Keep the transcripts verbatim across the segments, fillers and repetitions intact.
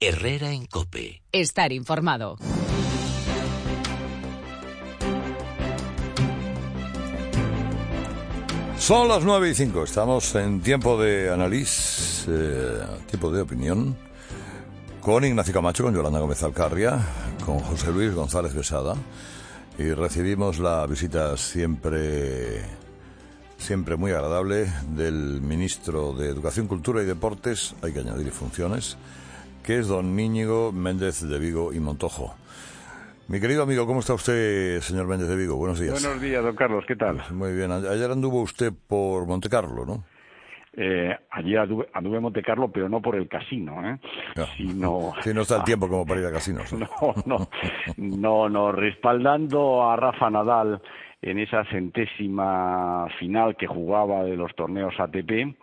Herrera en COPE. Estar informado. Son las nueve y cinco. Estamos en tiempo de análisis, eh, tiempo de opinión, con Ignacio Camacho, con Yolanda Gómez Alcarria, con José Luis González Besada, y recibimos la visita siempre, siempre muy agradable del ministro de Educación, Cultura y Deportes, hay que añadir funciones, que es don Íñigo Méndez de Vigo y Montojo. Mi querido amigo, ¿cómo está usted, señor Méndez de Vigo? Buenos días. Buenos días, don Carlos, ¿qué tal? Muy bien. Ayer anduvo usted por Montecarlo, ¿no? Eh, ayer anduve, anduve en Montecarlo, pero no por el casino, ¿eh? No. Sino... Sí, no está el tiempo como para ir a casinos. No, no, no, no, respaldando a Rafa Nadal en esa centésima final que jugaba de los torneos A T P,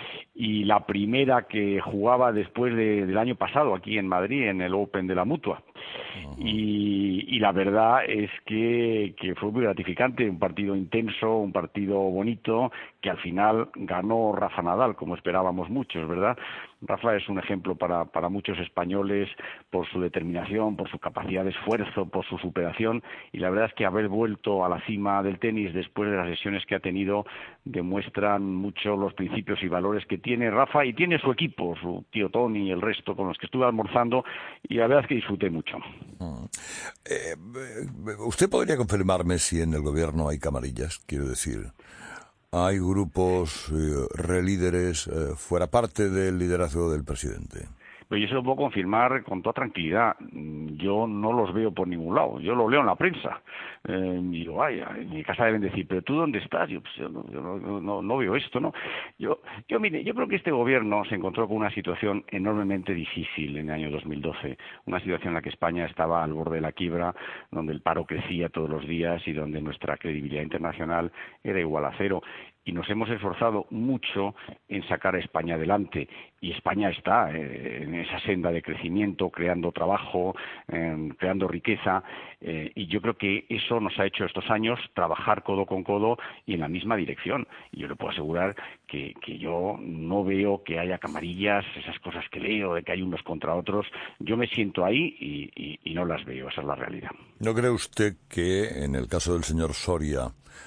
y la primera que jugaba después de, del año pasado aquí en Madrid, en el Open de la Mutua. Uh-huh. Y, y la verdad es que, que fue muy gratificante, un partido intenso, un partido bonito, que al final ganó Rafa Nadal, como esperábamos muchos, ¿verdad? Rafa es un ejemplo para, para muchos españoles por su determinación, por su capacidad de esfuerzo, por su superación, y la verdad es que haber vuelto a la cima del tenis después de las lesiones que ha tenido demuestran mucho los principios y valores que tiene Rafa, y tiene su equipo, su tío Tony y el resto con los que estuve almorzando, y la verdad es que disfruté mucho. Uh, eh, ¿Usted podría confirmarme si en el gobierno hay camarillas? Quiero decir, ¿hay grupos eh, relíderes eh, fuera parte del liderazgo del presidente? Pues yo se lo puedo confirmar con toda tranquilidad. Yo no los veo por ningún lado. Yo lo leo en la prensa. Eh, y digo, vaya, en mi casa deben decir, ¿pero tú dónde estás? Yo, pues, yo, no, yo no, no, no veo esto, ¿no? Yo, yo, mire, yo creo que este gobierno se encontró con una situación enormemente difícil en el año dos mil doce. Una situación en la que España estaba al borde de la quiebra, donde el paro crecía todos los días y donde nuestra credibilidad internacional era igual a cero. Y nos hemos esforzado mucho en sacar a España adelante, y España está eh, en esa senda de crecimiento, creando trabajo, eh, creando riqueza, eh, y yo creo que eso nos ha hecho estos años trabajar codo con codo y en la misma dirección. Y yo le puedo asegurar que, que yo no veo que haya camarillas, esas cosas que leo, de que hay unos contra otros. Yo me siento ahí y, y, y no las veo, esa es la realidad. ¿No cree usted que en el caso del señor Soria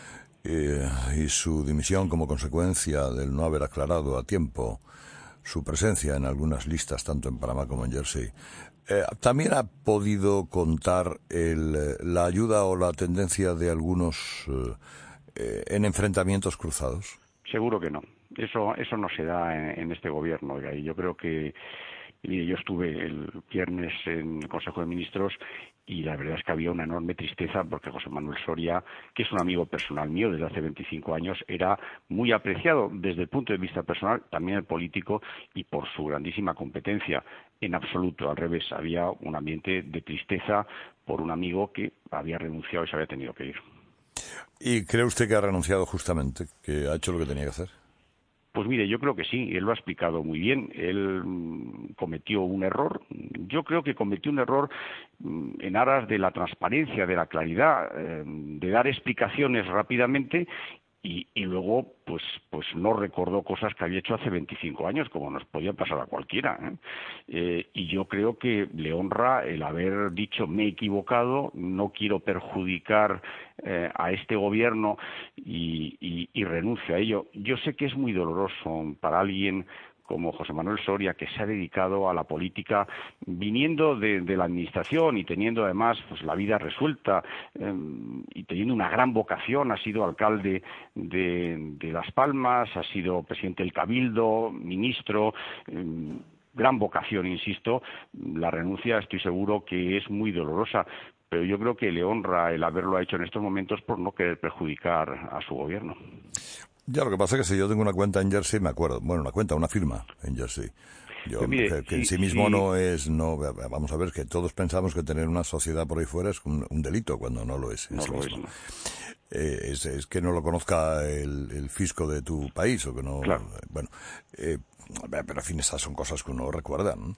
Eh, y su dimisión como consecuencia del no haber aclarado a tiempo su presencia en algunas listas, tanto en Panamá como en Jersey, eh, también ha podido contar el, la ayuda o la tendencia de algunos eh, en enfrentamientos cruzados? Seguro que no. Eso, eso no se da en, en este gobierno. Y yo creo que, mire, yo estuve el viernes en el Consejo de Ministros y la verdad es que había una enorme tristeza porque José Manuel Soria, que es un amigo personal mío desde hace veinticinco años, era muy apreciado desde el punto de vista personal, también el político, y por su grandísima competencia. En absoluto, al revés, había un ambiente de tristeza por un amigo que había renunciado y se había tenido que ir. ¿Y cree usted que ha renunciado justamente, que ha hecho lo que tenía que hacer? Pues mire, yo creo que sí, él lo ha explicado muy bien. Él mm, cometió un error. Yo creo que cometió un error mm, en aras de la transparencia, de la claridad, eh, de dar explicaciones rápidamente. Y, y luego, pues, pues no recordó cosas que había hecho hace veinticinco años, como nos podía pasar a cualquiera, ¿eh? Eh, y yo creo que le honra el haber dicho, me he equivocado, no quiero perjudicar eh, a este gobierno y, y, y renuncio a ello. Yo sé que es muy doloroso para alguien como José Manuel Soria, que se ha dedicado a la política viniendo de, de la administración y teniendo además pues la vida resuelta eh, y teniendo una gran vocación. Ha sido alcalde de, de Las Palmas, ha sido presidente del Cabildo, ministro, eh, gran vocación, insisto. La renuncia estoy seguro que es muy dolorosa, pero yo creo que le honra el haberlo hecho en estos momentos por no querer perjudicar a su gobierno. Ya, lo que pasa es que si yo tengo una cuenta en Jersey, me acuerdo, bueno, una cuenta, una firma en Jersey. Yo, pues mire, que, que sí, en sí mismo sí. no es, no, vamos a ver, que todos pensamos que tener una sociedad por ahí fuera es un, un delito, cuando no lo es en no sí lo mismo. Es, no. eh, es, es que no lo conozca el, el fisco de tu país, o que no, claro. Bueno, eh, pero en fin, estas son cosas que uno recuerda, ¿no?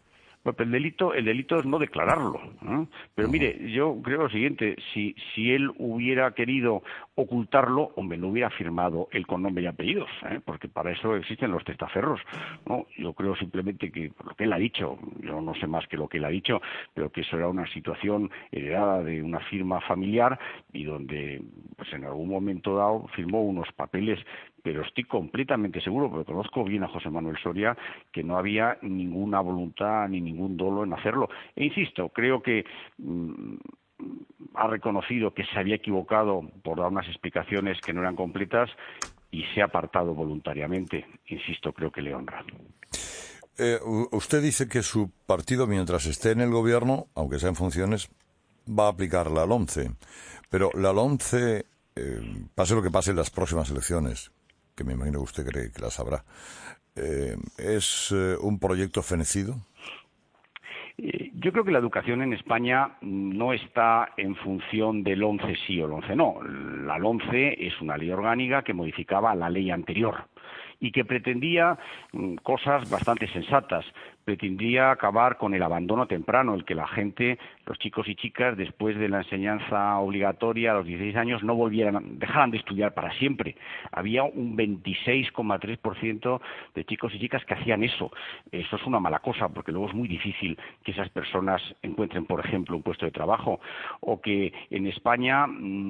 Pues el delito, el delito es no declararlo, ¿eh? Pero mire, yo creo lo siguiente, si, si él hubiera querido ocultarlo, hombre, no hubiera firmado él con nombre y apellidos, ¿eh? Porque para eso existen los testaferros, ¿no? Yo creo simplemente que, por lo que él ha dicho, yo no sé más que lo que él ha dicho, pero que eso era una situación heredada de una firma familiar y donde, pues en algún momento dado, firmó unos papeles, pero estoy completamente seguro, porque conozco bien a José Manuel Soria, que no había ninguna voluntad ni ningún dolo en hacerlo. E insisto, creo que mmm, ha reconocido que se había equivocado por dar unas explicaciones que no eran completas y se ha apartado voluntariamente. Insisto, creo que le honra. Eh, usted dice que su partido, mientras esté en el gobierno, aunque sea en funciones, va a aplicar la LOMCE. Pero la LOMCE, eh, pase lo que pase en las próximas elecciones, que me imagino que usted cree que las habrá, eh, ¿es eh, un proyecto fenecido? Yo creo que la educación en España no está en función del once sí o el once no. La LOMCE es una ley orgánica que modificaba la ley anterior y que pretendía cosas bastante sensatas. Pretendía acabar con el abandono temprano, el que la gente, los chicos y chicas, después de la enseñanza obligatoria a los dieciséis años, no volvieran, dejaran de estudiar para siempre. Había un veintiséis coma tres por ciento de chicos y chicas que hacían eso. Eso es una mala cosa, porque luego es muy difícil que esas personas encuentren, por ejemplo, un puesto de trabajo, o que en España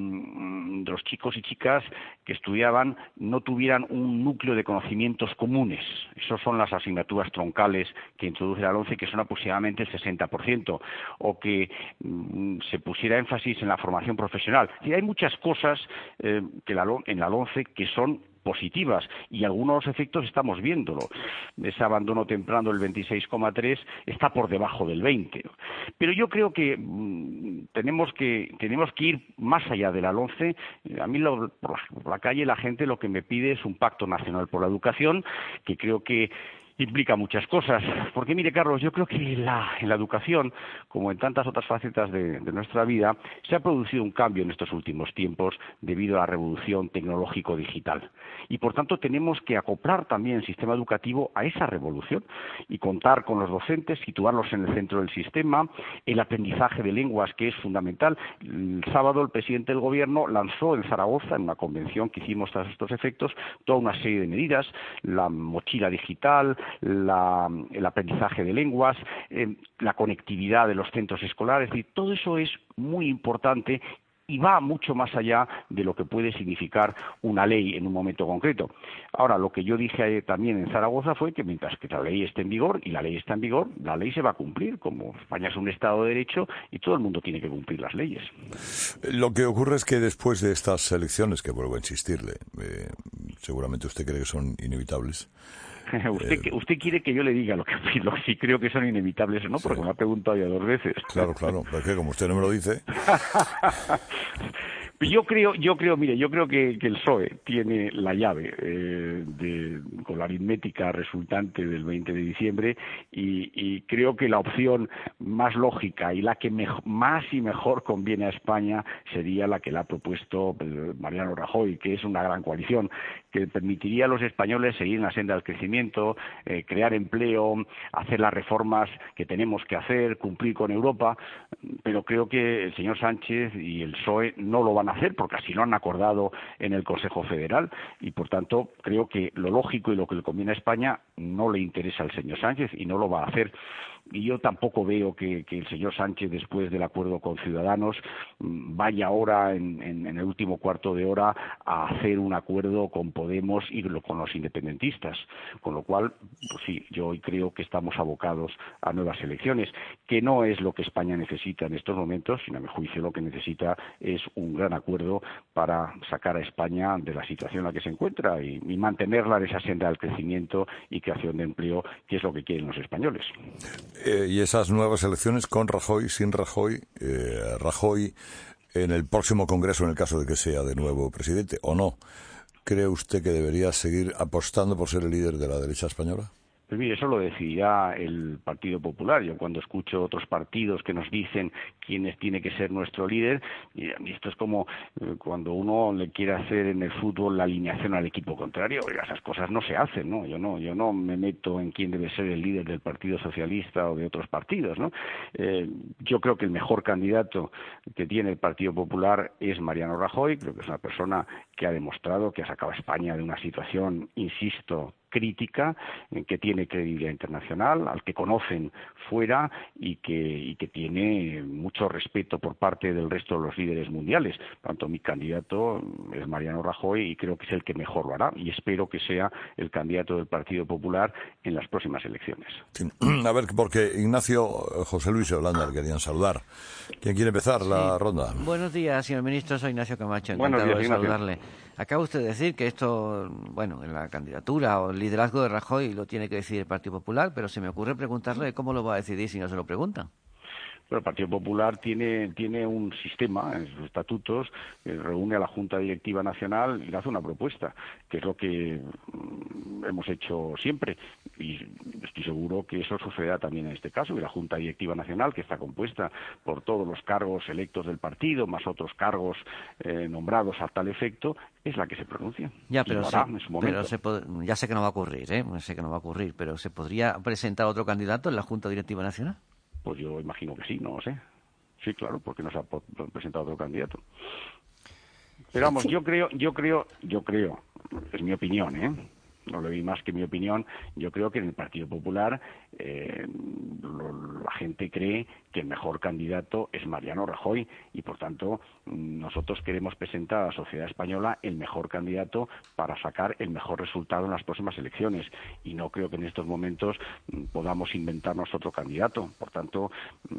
mmm, los chicos y chicas que estudiaban no tuvieran un núcleo de conocimientos comunes. Esas son las asignaturas troncales que introduce la LOMCE, que son aproximadamente el sesenta por ciento, o que mmm, se pusiera énfasis en la formación profesional. Y hay muchas cosas eh, que la, en la LOMCE que son positivas, y algunos efectos estamos viéndolo. Ese abandono temprano del veintiséis coma tres está por debajo del veinte. Pero yo creo que mmm, tenemos que tenemos que ir más allá de la LOMCE. A mí lo, por, la, por la calle la gente lo que me pide es un pacto nacional por la educación, que creo que implica muchas cosas, porque mire, Carlos, yo creo que la, en la educación, como en tantas otras facetas de, de nuestra vida, se ha producido un cambio en estos últimos tiempos debido a la revolución tecnológico-digital. Y por tanto tenemos que acoplar también el sistema educativo a esa revolución y contar con los docentes, situarlos en el centro del sistema, el aprendizaje de lenguas, que es fundamental. El sábado el presidente del gobierno lanzó en Zaragoza, en una convención que hicimos tras estos efectos, toda una serie de medidas, la mochila digital, La, el aprendizaje de lenguas, eh, la conectividad de los centros escolares, y todo eso es muy importante y va mucho más allá de lo que puede significar una ley en un momento concreto. Ahora, lo que yo dije también en Zaragoza fue que mientras que la ley esté en vigor, y la ley está en vigor, la ley se va a cumplir, como España es un Estado de Derecho y todo el mundo tiene que cumplir las leyes. Lo que ocurre es que después de estas elecciones, que vuelvo a insistirle, eh, seguramente usted cree que son inevitables. Usted, eh, usted quiere que yo le diga lo que, lo que sí creo que son inevitables o no, porque sí. Me ha preguntado ya dos veces. Claro, claro, porque como usted no me lo dice. Yo creo, yo creo, mire, yo creo que, que el P S O E tiene la llave eh, de, con la aritmética resultante del veinte de diciembre y, y creo que la opción más lógica y la que mejor, más y mejor conviene a España sería la que le ha propuesto Mariano Rajoy, que es una gran coalición que permitiría a los españoles seguir en la senda del crecimiento, eh, crear empleo, hacer las reformas que tenemos que hacer, cumplir con Europa, pero creo que el señor Sánchez y el P S O E no lo van a hacer porque así lo han acordado en el Consejo Federal y por tanto creo que lo lógico y lo que le conviene a España no le interesa al señor Sánchez y no lo va a hacer. Y yo tampoco veo que, que el señor Sánchez, después del acuerdo con Ciudadanos, vaya ahora, en, en, en el último cuarto de hora, a hacer un acuerdo con Podemos y con los independentistas. Con lo cual, pues sí, yo hoy creo que estamos abocados a nuevas elecciones, que no es lo que España necesita en estos momentos, sino a mi juicio lo que necesita es un gran acuerdo para sacar a España de la situación en la que se encuentra y, y mantenerla en esa senda del crecimiento y creación de empleo, que es lo que quieren los españoles. Eh, y esas nuevas elecciones con Rajoy, sin Rajoy, eh, Rajoy en el próximo Congreso, en el caso de que sea de nuevo presidente, ¿o no? ¿Cree usted que debería seguir apostando por ser el líder de la derecha española? Pues mire, eso lo decidirá el Partido Popular. Yo cuando escucho otros partidos que nos dicen quién es, tiene que ser nuestro líder, y a mí esto es como eh, cuando uno le quiere hacer en el fútbol la alineación al equipo contrario. Oiga, esas cosas no se hacen, ¿no? Yo no, yo no me meto en quién debe ser el líder del Partido Socialista o de otros partidos, ¿no? Eh, yo creo que el mejor candidato que tiene el Partido Popular es Mariano Rajoy. Creo que es una persona que ha demostrado que ha sacado a España de una situación, insisto, crítica, que tiene credibilidad internacional, al que conocen fuera y que, y que tiene mucho respeto por parte del resto de los líderes mundiales. Por tanto, mi candidato es Mariano Rajoy y creo que es el que mejor lo hará y espero que sea el candidato del Partido Popular en las próximas elecciones. Sí. A ver, porque Ignacio, José Luis y Yolanda querían saludar. ¿Quién quiere empezar sí. la ronda? Buenos días, señor ministro. Soy Ignacio Camacho. Encantado días, de Ignacio. saludarle. Acaba usted de decir que esto, bueno, en la candidatura o el liderazgo de Rajoy lo tiene que decidir el Partido Popular, pero se me ocurre preguntarle cómo lo va a decidir si no se lo preguntan. Pero el Partido Popular tiene, tiene un sistema en sus estatutos, que reúne a la Junta Directiva Nacional y le hace una propuesta, que es lo que mm, hemos hecho siempre. Y estoy seguro que eso sucederá también en este caso, y la Junta Directiva Nacional, que está compuesta por todos los cargos electos del partido, más otros cargos eh, nombrados a tal efecto, es la que se pronuncia. Ya, pero, se, pero se pod- ya sé que no va a ocurrir, ¿eh? sé que no va a ocurrir, pero ¿se podría presentar otro candidato en la Junta Directiva Nacional? Pues yo imagino que sí, no lo sé. Sí, claro, porque no se ha presentado otro candidato. Pero vamos, yo creo, yo creo, yo creo, es mi opinión, ¿eh? No le doy más que mi opinión. Yo creo que en el Partido Popular eh, lo, la gente cree que el mejor candidato es Mariano Rajoy y, por tanto, nosotros queremos presentar a la sociedad española el mejor candidato para sacar el mejor resultado en las próximas elecciones. Y no creo que en estos momentos podamos inventarnos otro candidato. Por tanto,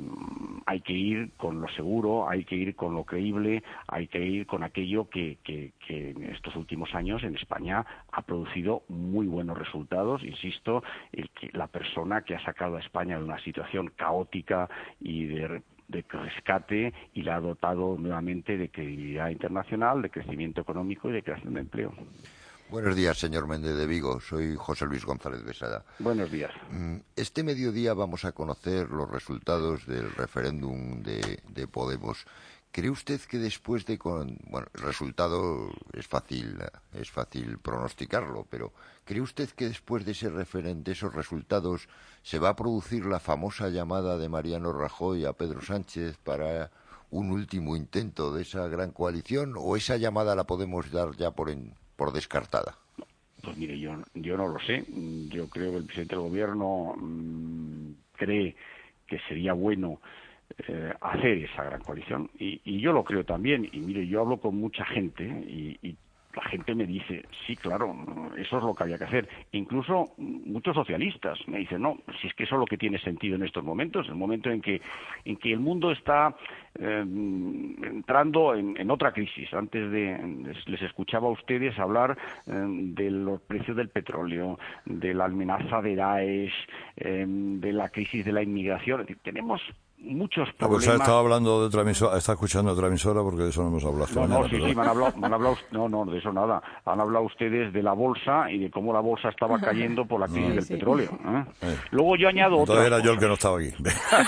hay que ir con lo seguro, hay que ir con lo creíble, hay que ir con aquello que, que, que en estos últimos años en España ha producido muy buenos resultados. Insisto, el que la persona que ha sacado a España de una situación caótica y de de rescate y la ha dotado nuevamente de credibilidad internacional, de crecimiento económico y de creación de empleo. Buenos días, señor Méndez de Vigo. Soy José Luis González Besada. Buenos días. Este mediodía vamos a conocer los resultados del referéndum de, de Podemos. ¿Cree usted que después de con bueno, el resultado es fácil es fácil pronosticarlo, pero cree usted que después de ese referéndum, de esos resultados, se va a producir la famosa llamada de Mariano Rajoy a Pedro Sánchez para un último intento de esa gran coalición, o esa llamada la podemos dar ya por en, por descartada? Pues mire, yo yo no lo sé. Yo creo que el presidente del gobierno mmm, cree que sería bueno Eh, hacer esa gran coalición y, y yo lo creo también. Y mire, yo hablo con mucha gente y, y la gente me dice, sí, claro, eso es lo que había que hacer. Incluso muchos socialistas me dicen, no, si es que eso es lo que tiene sentido en estos momentos, el momento en que en que el mundo está eh, entrando en, en otra crisis. Antes de les, les escuchaba a ustedes hablar eh, de los precios del petróleo, de la amenaza de Daesh, eh, de la crisis de la inmigración. Es decir, tenemos muchos problemas. No, pues ha estado hablando de otra emisora, está escuchando otra emisora porque de eso no hemos hablado. No, mañana, no, sí, sí, me han hablado, me han hablado, no, no, de eso nada. Han hablado ustedes de la bolsa y de cómo la bolsa estaba cayendo por la crisis no, del sí. petróleo. ¿eh? Sí. Luego yo añado otra. Entonces era yo el que no estaba aquí.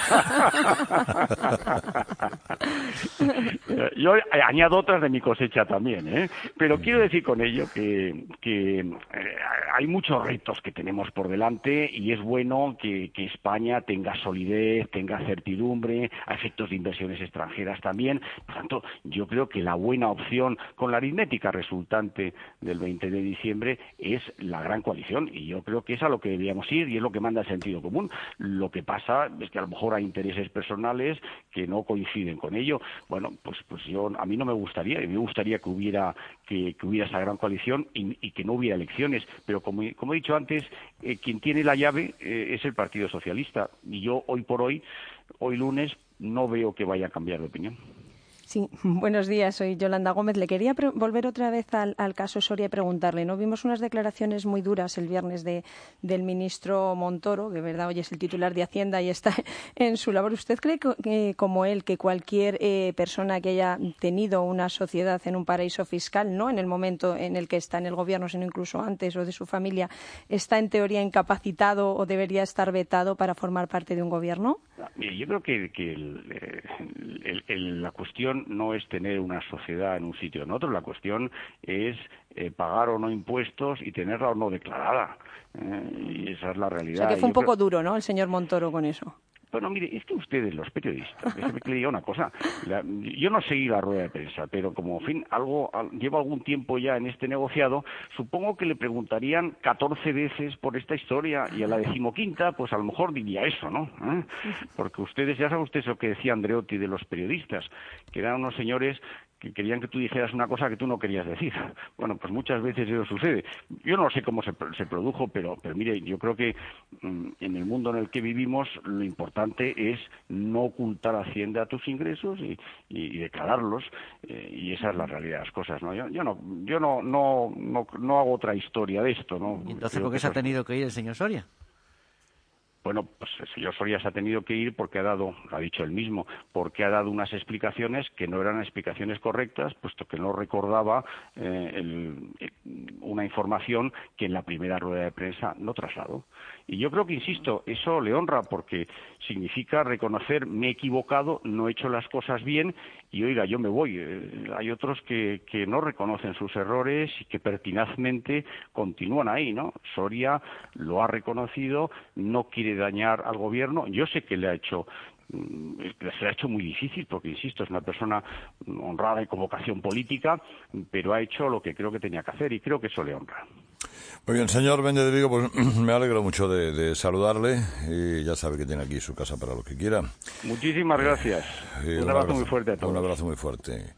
Yo añado otras de mi cosecha también, ¿eh? Pero quiero decir con ello que, que eh, hay muchos retos que tenemos por delante y es bueno que, que España tenga solidez, tenga certidumbre, a efectos de inversiones extranjeras también. Por tanto, yo creo que la buena opción con la aritmética resultante del veinte de diciembre es la gran coalición y yo creo que es a lo que debíamos ir y es lo que manda el sentido común. Lo que pasa es que a lo mejor hay intereses personales que no coinciden con ello. Bueno, pues pues yo a mí no me gustaría, me gustaría que hubiera que, que hubiera esa gran coalición y, y que no hubiera elecciones, pero como, como he dicho antes, eh, quien tiene la llave eh, es el Partido Socialista y yo hoy por hoy Hoy lunes no veo que vaya a cambiar de opinión. Sí, buenos días, soy Yolanda Gómez. Le quería volver otra vez al, al caso Soria y preguntarle, ¿no? Vimos unas declaraciones muy duras el viernes de, del ministro Montoro, que verdad hoy es el titular de Hacienda y está en su labor. ¿Usted cree que, que como él, que cualquier eh, persona que haya tenido una sociedad en un paraíso fiscal, no en el momento en el que está en el gobierno, sino incluso antes, o de su familia, está en teoría incapacitado o debería estar vetado para formar parte de un gobierno? Mire, yo creo que, que el, el, el, la cuestión no es tener una sociedad en un sitio o en otro, la cuestión es eh, pagar o no impuestos y tenerla o no declarada. Eh, y esa es la realidad. O sea que fue un yo poco creo... duro, ¿no?, el señor Montoro con eso. Bueno, mire, es que ustedes, los periodistas, déjeme que le diga una cosa, la, yo no seguí la rueda de prensa, pero como, en fin, algo, al, llevo algún tiempo ya en este negociado, supongo que le preguntarían catorce veces por esta historia y a la decimoquinta, pues a lo mejor diría eso, ¿no? ¿Eh? Porque ustedes, ya sabe usted eso que decía Andreotti de los periodistas, que eran unos señores que querían que tú dijeras una cosa que tú no querías decir. Bueno, pues muchas veces eso sucede. Yo no sé cómo se, se produjo, pero, pero mire, yo creo que mmm, en el mundo en el que vivimos lo importante es no ocultar a Hacienda tus ingresos y, y, y declararlos, eh, y esa es la realidad de las cosas, ¿no? Yo, yo no yo no, no, no, no hago otra historia de esto, ¿no? ¿Y entonces por qué se ha tenido que ir el señor Soria? Bueno, pues el señor Soria se ha tenido que ir porque ha dado, lo ha dicho él mismo, porque ha dado unas explicaciones que no eran explicaciones correctas, puesto que no recordaba eh, el, una información que en la primera rueda de prensa no trasladó. Y yo creo que, insisto, eso le honra porque significa reconocer, me he equivocado, no he hecho las cosas bien y, oiga, yo me voy. Eh, hay otros que, que no reconocen sus errores y que pertinazmente continúan ahí, ¿no? Soria lo ha reconocido, no quiere dañar al gobierno. Yo sé que le ha hecho se le ha hecho muy difícil porque, insisto, es una persona honrada y con vocación política, pero ha hecho lo que creo que tenía que hacer y creo que eso le honra. Muy bien, señor Méndez de Vigo, pues me alegro mucho de, de saludarle y ya sabe que tiene aquí su casa para lo que quiera. Muchísimas gracias. Eh, un, un abrazo, abrazo muy fuerte a todos. Un abrazo muy fuerte.